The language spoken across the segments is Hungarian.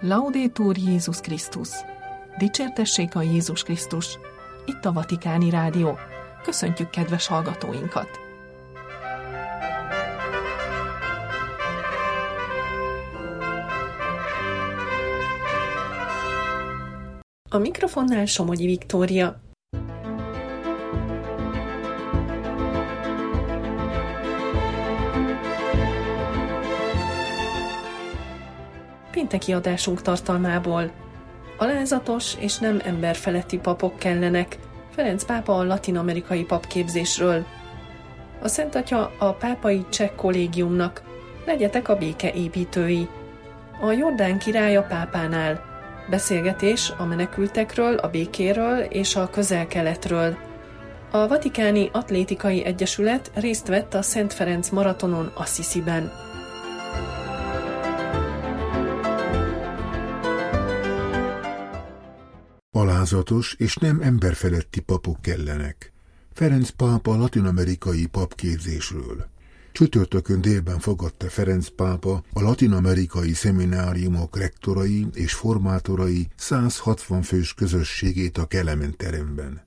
Laudetur Jézus Krisztus! Dicsértessék a Jézus Krisztus! Itt a Vatikáni Rádió. Köszöntjük kedves hallgatóinkat! A mikrofonnál Somogyi Viktória. Pénteki adásunk tartalmából: alázatos és nem emberfeletti papok kellenek, Ferenc pápa a latin-amerikai papképzésről. A Szent Atya a pápai cseh kollégiumnak: legyetek a béke építői. A Jordán király a pápánál: beszélgetés a menekültekről, a békéről és a Közel-Keletről. A Vatikáni Atlétikai Egyesület részt vett a Szent Ferenc maratonon Assisiben. Alázatos és nem emberfeletti papok kellenek. Ferenc pápa a latin-amerikai papképzésről. Csütörtökön délben fogadta Ferenc pápa a latin-amerikai szemináriumok rektorai és formátorai 160 fős közösségét a Kelemen teremben.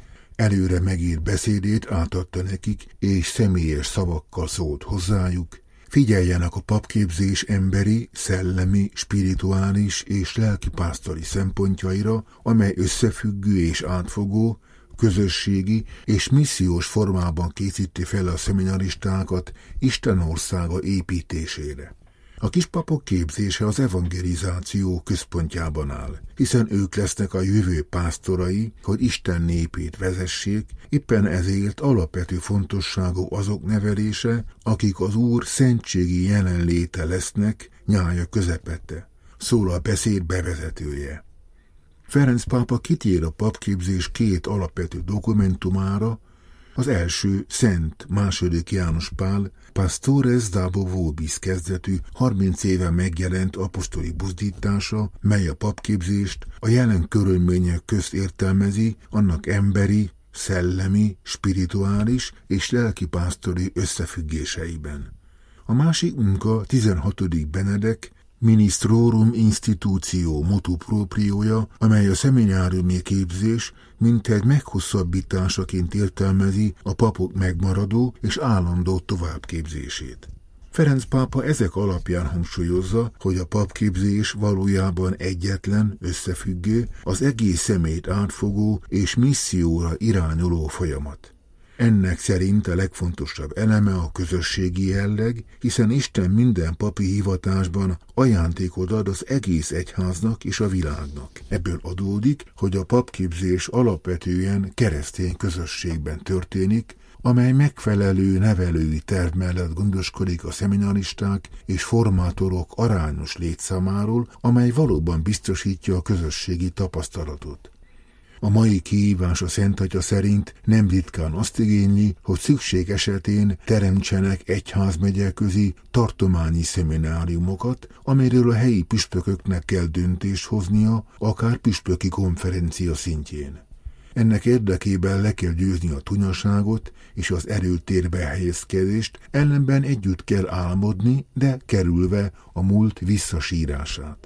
Előre megírt beszédét átadta nekik, és személyes szavakkal szólt hozzájuk: figyeljenek a papképzés emberi, szellemi, spirituális és lelkipásztori szempontjaira, amely összefüggő és átfogó, közösségi és missziós formában készíti fel a szeminaristákat Isten országa építésére. A kispapok képzése az evangelizáció központjában áll, hiszen ők lesznek a jövő pásztorai, hogy Isten népét vezessék, éppen ezért alapvető fontosságú azok nevelése, akik az Úr szentségi jelenléte lesznek nyája közepette, szól a beszéd bevezetője. Ferenc pápa kitér a papképzés két alapvető dokumentumára. Az első Szent II. János Pál Pastores Dabo Vobis kezdetű 30 éve megjelent apostoli buzdítása, mely a papképzést a jelen körülmények közt értelmezi, annak emberi, szellemi, spirituális és lelkipásztori összefüggéseiben. A másik munka 16. Benedek Ministrorum Institutio Motu Proprioja, amely a szemináriumi képzés mintegy meghosszabbításaként értelmezi a papok megmaradó és állandó továbbképzését. Ferenc pápa ezek alapján hangsúlyozza, hogy a papképzés valójában egyetlen, összefüggő, az egész személyt átfogó és misszióra irányuló folyamat. Ennek szerint a legfontosabb eleme a közösségi jelleg, hiszen Isten minden papi hivatásban ajándékot ad az egész egyháznak és a világnak. Ebből adódik, hogy a papképzés alapvetően keresztény közösségben történik, amely megfelelő nevelői terv mellett gondoskodik a szeminaristák és formátorok arányos létszámáról, amely valóban biztosítja a közösségi tapasztalatot. A mai kihívás a Szent Atya szerint nem ritkán azt igényli, hogy szükség esetén teremtsenek egyházmegyeközi tartományi szemináriumokat, amelyről a helyi püspököknek kell döntést hoznia, akár püspöki konferencia szintjén. Ennek érdekében le kell győzni a tunyaságot és az erőtérbe helyezkedést, ellenben együtt kell álmodni, de kerülve a múlt visszasírását.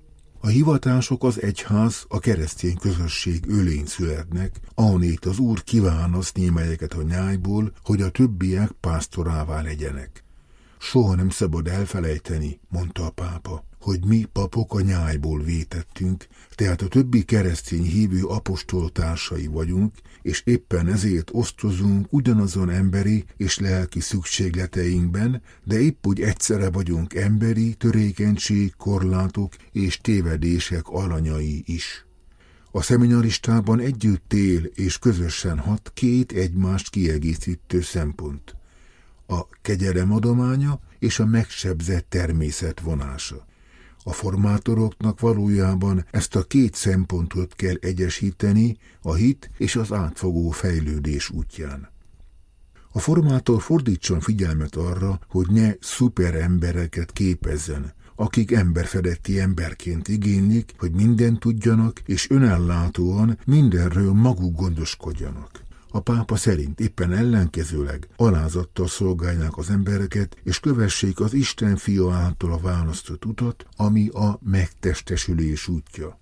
A hivatások az egyház, a keresztény közösség ölén születnek, ahonnét az Úr kiválaszt némelyeket a nyájból, hogy a többiek pásztorává legyenek. Soha nem szabad elfelejteni, mondta a pápa, hogy mi papok a nyájból vétettünk, tehát a többi keresztény hívő apostol társai vagyunk, és éppen ezért osztozunk ugyanazon emberi és lelki szükségleteinkben, de épp úgy egyszerre vagyunk emberi törékenység, korlátok és tévedések alanyai is. A szeminaristában együtt él és közösen hat két egymást kiegészítő szempont: a kegyelem adománya és a megsebzett természet vonása. A formátoroknak valójában ezt a két szempontot kell egyesíteni a hit és az átfogó fejlődés útján. A formátor fordítson figyelmet arra, hogy ne szuperembereket képezzen, akik emberfeletti emberként igénylik, hogy mindent tudjanak és önellátóan mindenről maguk gondoskodjanak. A pápa szerint éppen ellenkezőleg alázattal szolgálják az embereket, és kövessék az Isten fia által a választott utat, ami a megtestesülés útja.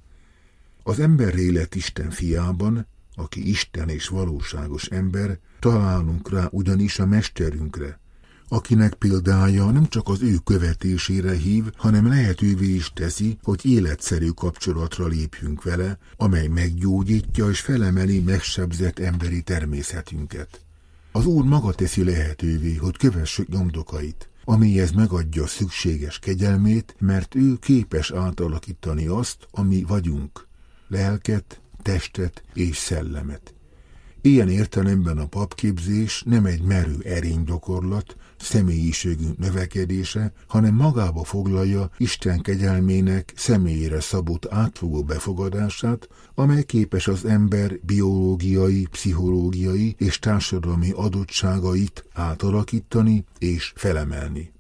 Az ember élet Isten fiában, aki Isten és valóságos ember, találunk rá ugyanis a mesterünkre, akinek példája nem csak az ő követésére hív, hanem lehetővé is teszi, hogy életszerű kapcsolatra lépjünk vele, amely meggyógyítja és felemeli megsebzett emberi természetünket. Az Úr maga teszi lehetővé, hogy kövessük nyomdokait, amihez megadja szükséges kegyelmét, mert ő képes átalakítani azt, ami vagyunk, lelket, testet és szellemet. Ilyen értelemben a papképzés nem egy merő erénygyakorlat, személyiségünk növekedése, hanem magába foglalja Isten kegyelmének személyére szabott átfogó befogadását, amely képes az ember biológiai, pszichológiai és társadalmi adottságait átalakítani és felemelni.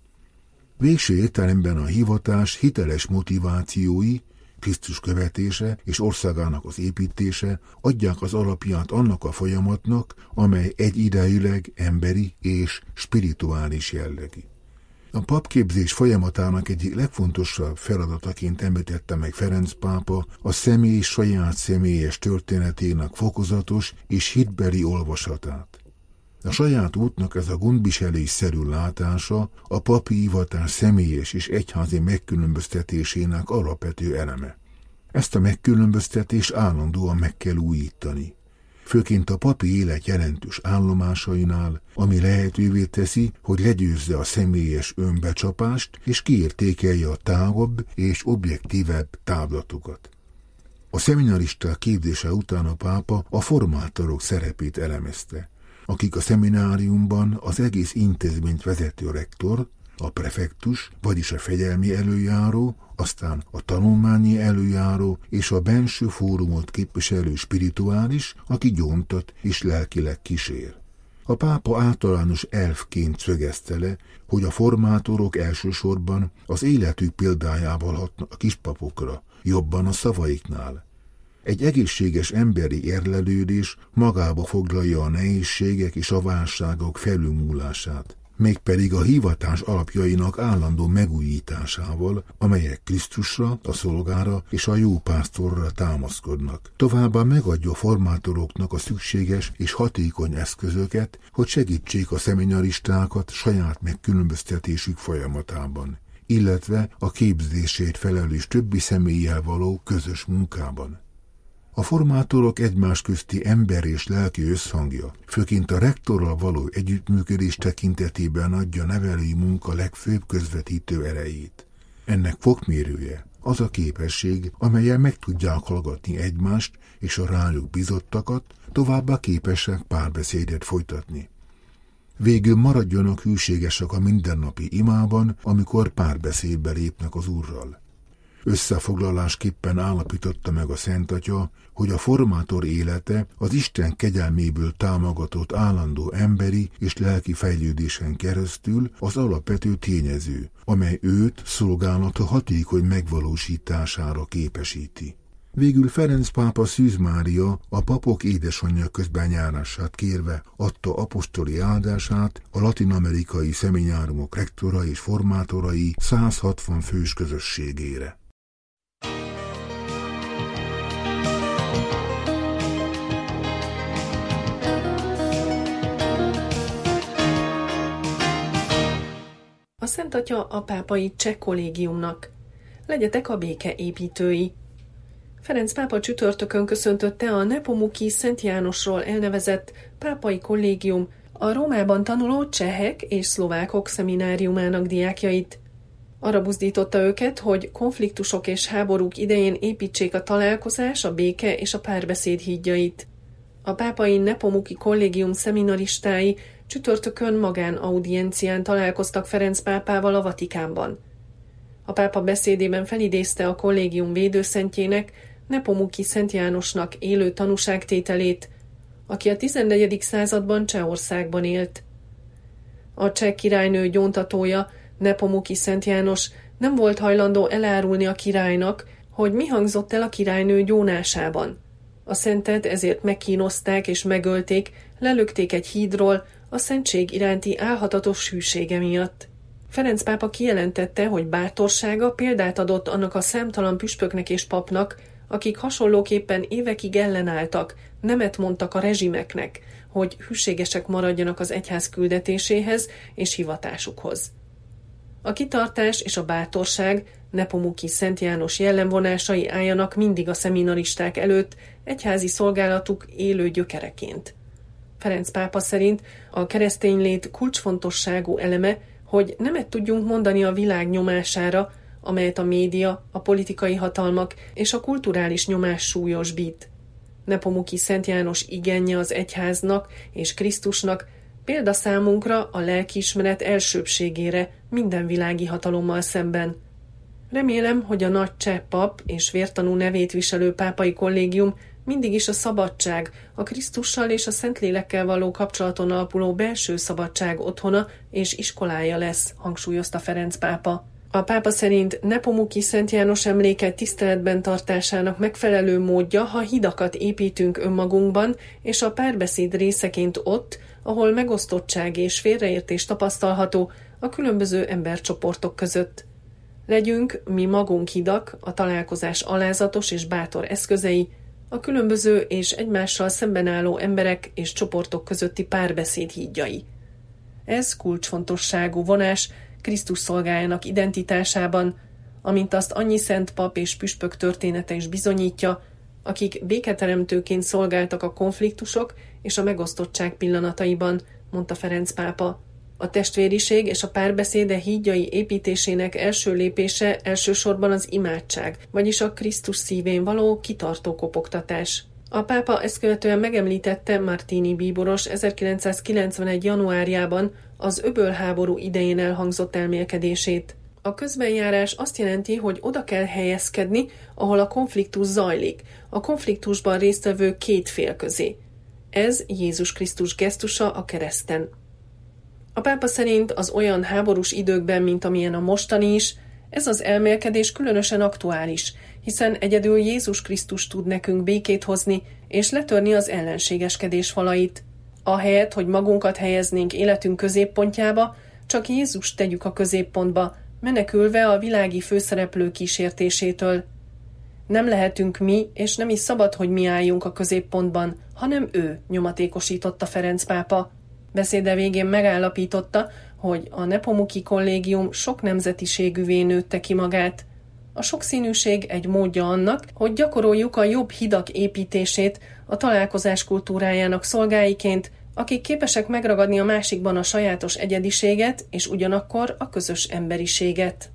Végső értelemben a hivatás hiteles motivációi, Krisztus követése és országának az építése adják az alapját annak a folyamatnak, amely egyidejűleg emberi és spirituális jellegű. A papképzés folyamatának egyik legfontosabb feladataként említette meg Ferenc pápa a személy saját személyes történetének fokozatos és hitbeli olvasatát. A saját útnak ez a gondviselésszerű látása a papi hivatás személyes és egyházi megkülönböztetésének alapvető eleme. Ezt a megkülönböztetést állandóan meg kell újítani. Főként a papi élet jelentős állomásainál, ami lehetővé teszi, hogy legyőzze a személyes önbecsapást és kiértékelje a tágabb és objektívebb távlatokat. A szeminaristák képzése után a pápa a formátorok szerepét elemezte, akik a szemináriumban az egész intézményt vezető rektor, a prefektus, vagyis a fegyelmi előjáró, aztán a tanulmányi előjáró és a benső fórumot képviselő spirituális, aki gyóntat és lelkileg kísér. A pápa általános elfként szögezte le, hogy a formátorok elsősorban az életük példájával hatnak a kispapokra, jobban a szavaiknál. Egy egészséges emberi érlelődés magába foglalja a nehézségek és a válságok felülmúlását, mégpedig a hivatás alapjainak állandó megújításával, amelyek Krisztusra, a szolgára és a jó pásztorra támaszkodnak. Továbbá megadja a formátoroknak a szükséges és hatékony eszközöket, hogy segítsék a szeminaristákat saját megkülönböztetésük folyamatában, illetve a képzését felelős többi személlyel való közös munkában. A formátorok egymás közti ember és lelki összhangja, főként a rektorral való együttműködés tekintetében adja nevelői munka legfőbb közvetítő erejét. Ennek fokmérője az a képesség, amellyel meg tudják hallgatni egymást és a rájuk bizottakat, továbbá képesek párbeszédet folytatni. Végül maradjanak hűségesek a mindennapi imában, amikor párbeszédbe lépnek az Úrral. Összefoglalásképpen állapította meg a Szent Atya, hogy a formátor élete az Isten kegyelméből támogatott állandó emberi és lelki fejlődésen keresztül az alapvető tényező, amely őt szolgálata hatékony megvalósítására képesíti. Végül Ferenc pápa Szűz Mária, a papok édesanyja közbenjárását kérve adta apostoli áldását a latin-amerikai szemináriumok rektora és formátorai 160 fős közösségére. A Szent Atya a pápai cseh kollégiumnak: legyetek a béke építői. Ferenc pápa csütörtökön köszöntötte a Nepomuki Szent Jánosról elnevezett pápai kollégium a Rómában tanuló csehek és szlovákok szemináriumának diákjait. Arra buzdította őket, hogy konfliktusok és háborúk idején építsék a találkozás, a béke és a párbeszéd hídjait. A pápai Nepomuki kollégium szeminaristái csütörtökön magánaudiencián találkoztak Ferenc pápával a Vatikánban. A pápa beszédében felidézte a kollégium védőszentjének, Nepomuki Szent Jánosnak élő tanúságtételét, aki a 14. században Csehországban élt. A cseh királynő gyóntatója, Nepomuki Szent János nem volt hajlandó elárulni a királynak, hogy mi hangzott el a királynő gyónásában. A szentet ezért megkínozták és megölték, lelökték egy hídról a szentség iránti álhatatos hűsége miatt. Ferenc pápa kijelentette, hogy bátorsága példát adott annak a számtalan püspöknek és papnak, akik hasonlóképpen évekig ellenálltak, nemet mondtak a rezsimeknek, hogy hűségesek maradjanak az egyház küldetéséhez és hivatásukhoz. A kitartás és a bátorság Nepomuki Szent János jellemvonásai álljanak mindig a szeminaristák előtt egyházi szolgálatuk élő gyökereként. Ferenc pápa szerint a keresztény lét kulcsfontosságú eleme, hogy nemet tudjunk mondani a világ nyomására, amelyet a média, a politikai hatalmak és a kulturális nyomás súlyosbít. Nepomuki Szent János igenje az egyháznak és Krisztusnak példa számunkra a lelkiismeret elsőbbségére minden világi hatalommal szemben. Remélem, hogy a nagy cseh pap és vértanú nevét viselő pápai kollégium mindig is a szabadság, a Krisztussal és a Szentlélekkel való kapcsolaton alapuló belső szabadság otthona és iskolája lesz, hangsúlyozta Ferenc pápa. A pápa szerint Nepomuki Szent János emléke tiszteletben tartásának megfelelő módja, ha hidakat építünk önmagunkban, és a párbeszéd részeként ott, ahol megosztottság és félreértés tapasztalható a különböző embercsoportok között. Legyünk mi magunk hidak, a találkozás alázatos és bátor eszközei, a különböző és egymással szemben álló emberek és csoportok közötti párbeszéd hídjai. Ez kulcsfontosságú vonás Krisztus szolgájának identitásában, amint azt annyi szent pap és püspök története is bizonyítja, akik béketeremtőként szolgáltak a konfliktusok és a megosztottság pillanataiban, mondta Ferenc pápa. A testvériség és a párbeszéde hídjai építésének első lépése elsősorban az imádság, vagyis a Krisztus szívén való kitartó kopogtatás. A pápa ezt követően megemlítette Martini bíboros 1991. januárjában az öbölháború idején elhangzott elmélkedését. A közbenjárás azt jelenti, hogy oda kell helyezkedni, ahol a konfliktus zajlik, a konfliktusban résztvevő két fél közé. Ez Jézus Krisztus gesztusa a kereszten. A pápa szerint az olyan háborús időkben, mint amilyen a mostani is, ez az elmélkedés különösen aktuális, hiszen egyedül Jézus Krisztus tud nekünk békét hozni és letörni az ellenségeskedés falait. Ahelyett, hogy magunkat helyeznénk életünk középpontjába, csak Jézust tegyük a középpontba, menekülve a világi főszereplő kísértésétől. Nem lehetünk mi, és nem is szabad, hogy mi álljunk a középpontban, hanem ő, nyomatékosította Ferenc pápa. Beszéde végén megállapította, hogy a Nepomuki kollégium sok nemzetiségűvé nőtte ki magát. A sokszínűség egy módja annak, hogy gyakoroljuk a jobb hidak építését a találkozás kultúrájának szolgáiként, akik képesek megragadni a másikban a sajátos egyediséget és ugyanakkor a közös emberiséget.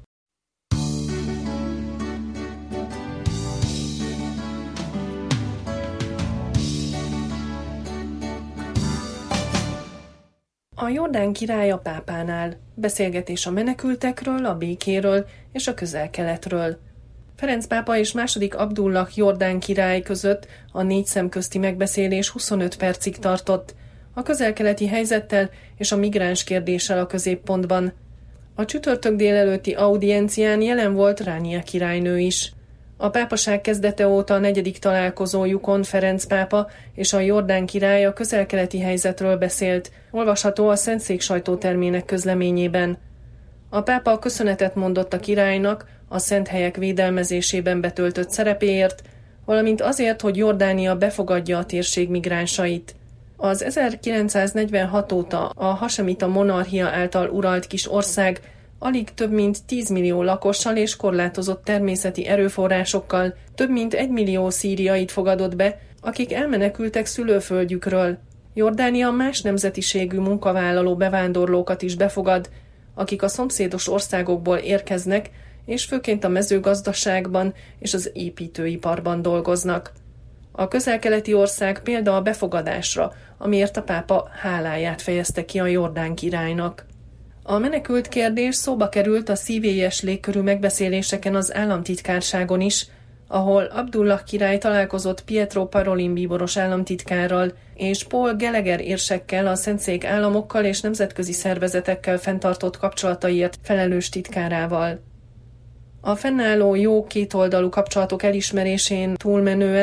A Jordán király a pápánál. Beszélgetés a menekültekről, a békéről és a közel-keletről. Ferenc pápa és II. Abdullah Jordán király között a 4 szem közti megbeszélés 25 percig tartott, a közel-keleti helyzettel és a migráns kérdéssel a középpontban. A csütörtök délelőtti audiencián jelen volt Ránia királynő is. A pápaság kezdete óta a 4. találkozójukon Ferenc pápa és a Jordán király a közel-keleti helyzetről beszélt, olvasható a Szentszék sajtótermének közleményében. A pápa köszönetet mondott a királynak a szent helyek védelmezésében betöltött szerepéért, valamint azért, hogy Jordánia befogadja a térség migránsait. Az 1946 óta a hasemita monarchia által uralt kis ország alig több mint 10 millió lakossal és korlátozott természeti erőforrásokkal több mint 1 millió szíriait fogadott be, akik elmenekültek szülőföldjükről. Jordánia más nemzetiségű munkavállaló bevándorlókat is befogad, akik a szomszédos országokból érkeznek, és főként a mezőgazdaságban és az építőiparban dolgoznak. A közel-keleti ország példa a befogadásra, amiért a pápa háláját fejezte ki a Jordán királynak. A menekült kérdés szóba került a szívélyes légkörű megbeszéléseken az államtitkárságon is, ahol Abdullah király találkozott Pietro Parolin bíboros államtitkárral és Paul Gallagher érsekkel, a Szentszék államokkal és nemzetközi szervezetekkel fenntartott kapcsolataiért felelős titkárával. A fennálló jó kétoldalú kapcsolatok elismerésén túlmenően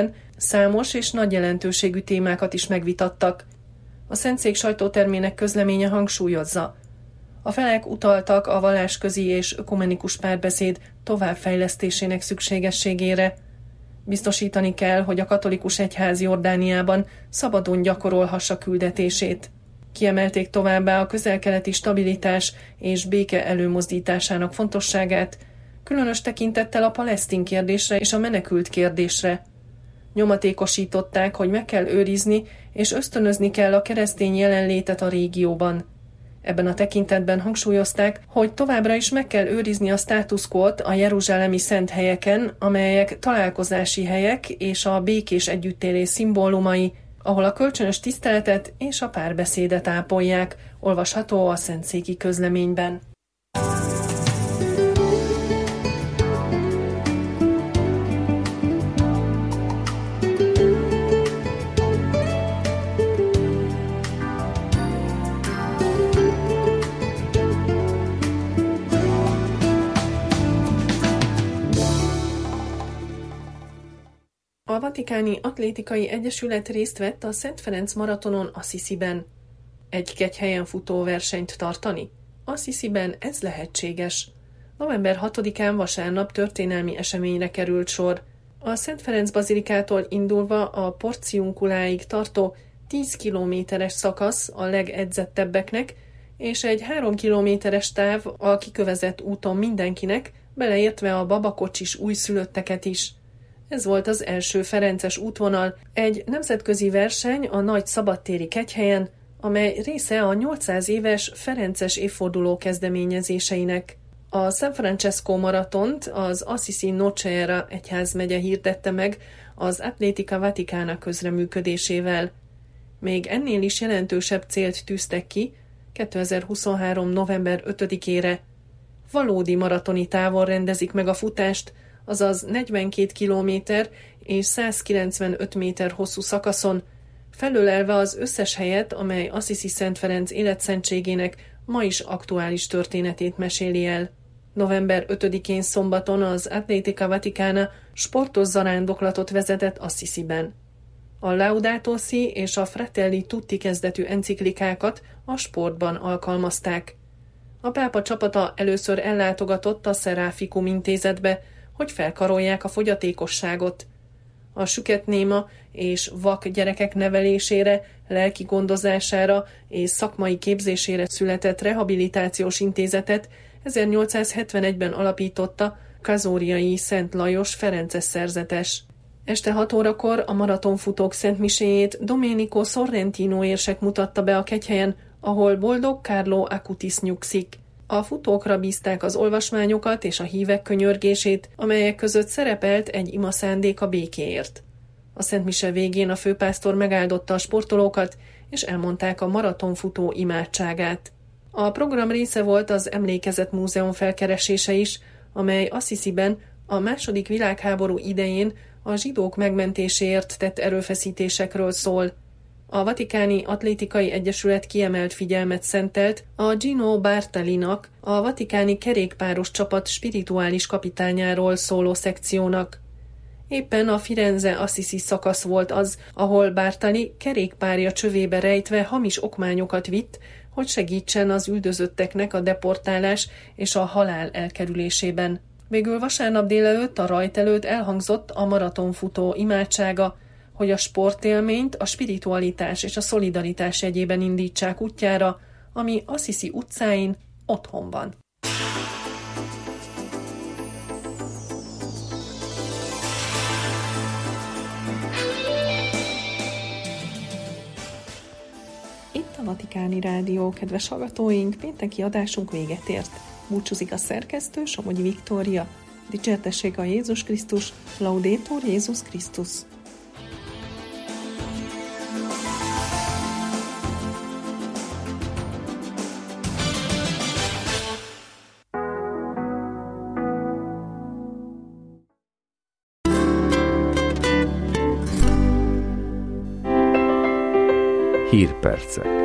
Számos és nagy jelentőségű témákat is megvitattak. A Szentszék sajtótermének közleménye hangsúlyozza: a felek utaltak a vallásközi és ökumenikus párbeszéd továbbfejlesztésének szükségességére. Biztosítani kell, hogy a katolikus egyház Jordániában szabadon gyakorolhassa küldetését. Kiemelték továbbá a közel-keleti stabilitás és béke előmozdításának fontosságát, különös tekintettel a palesztin kérdésre és a menekült kérdésre. Nyomatékosították, hogy meg kell őrizni és ösztönözni kell a keresztény jelenlétet a régióban. Ebben a tekintetben hangsúlyozták, hogy továbbra is meg kell őrizni a status quót a jeruzsálemi szent helyeken, amelyek találkozási helyek és a békés együttélés szimbólumai, ahol a kölcsönös tiszteletet és a párbeszédet ápolják, olvasható a szentszéki közleményben. A Vatikáni Atlétikai Egyesület részt vett a Szent Ferenc maratonon Assisiben. Egy kegyhelyen futó versenyt tartani? Assisiben ez lehetséges. November 6-án vasárnap történelmi eseményre került sor. A Szent Ferenc bazilikától indulva a Porciunculáig tartó 10 kilométeres szakasz a legedzettebbeknek, és egy 3 kilométeres táv a kikövezett úton mindenkinek, beleértve a babakocsis újszülötteket is. Ez volt az első ferences útvonal, egy nemzetközi verseny a nagy szabadtéri kegyhelyen, amely része a 800 éves ferences évforduló kezdeményezéseinek. A San Francesco maratont az Assisi Nocera egyházmegye hirdette meg az Atletica Vaticana közreműködésével. Még ennél is jelentősebb célt tűztek ki 2023. november 5-ére. Valódi maratoni távon rendezik meg a futást, azaz 42 kilométer és 195 méter hosszú szakaszon, felölelve az összes helyet, amely Assisi Szent Ferenc életszentségének ma is aktuális történetét meséli el. November 5-én szombaton az Atletica Vaticana sportos zarándoklatot vezetett Assisiben. A Laudato Si és a Fratelli Tutti kezdetű enciklikákat a sportban alkalmazták. A pápa csapata először ellátogatott a Seraficum intézetbe, hogy felkarolják a fogyatékosságot. A süketnéma és vak gyerekek nevelésére, lelki gondozására és szakmai képzésére született rehabilitációs intézetet 1871-ben alapította Kazóriai Szent Lajos ferences szerzetes. Este 6 órakor a maratonfutók szentmiséjét Domenico Sorrentino érsek mutatta be a kegyhelyen, ahol boldog Carlo Acutis nyugszik. A futókra bízták az olvasmányokat és a hívek könyörgését, amelyek között szerepelt egy imaszándék a békéért. A szentmise végén a főpásztor megáldotta a sportolókat, és elmondták a maratonfutó imádságát. A program része volt az Emlékezet Múzeum felkeresése is, amely Assisiben a II. Világháború idején a zsidók megmentéséért tett erőfeszítésekről szól. A Vatikáni Atlétikai Egyesület kiemelt figyelmet szentelt a Gino Bartalinak, a vatikáni kerékpáros csapat spirituális kapitányáról szóló szekciónak. Éppen a Firenze-Assisi szakasz volt az, ahol Bartali kerékpárja csövébe rejtve hamis okmányokat vitt, hogy segítsen az üldözötteknek a deportálás és a halál elkerülésében. Végül vasárnap délelőtt a rajt előtt elhangzott a maratonfutó imádsága, hogy a sportélményt a spiritualitás és a szolidaritás jegyében indítsák útjára, ami Assisi utcáin otthon van. Itt a Vatikáni Rádió, kedves hallgatóink, pénteki adásunk véget ért. Búcsúzik a szerkesztő, Somogyi Viktória. Dicsértessék a Jézus Krisztus, Laudetur Jézus Krisztus. Hírpercek.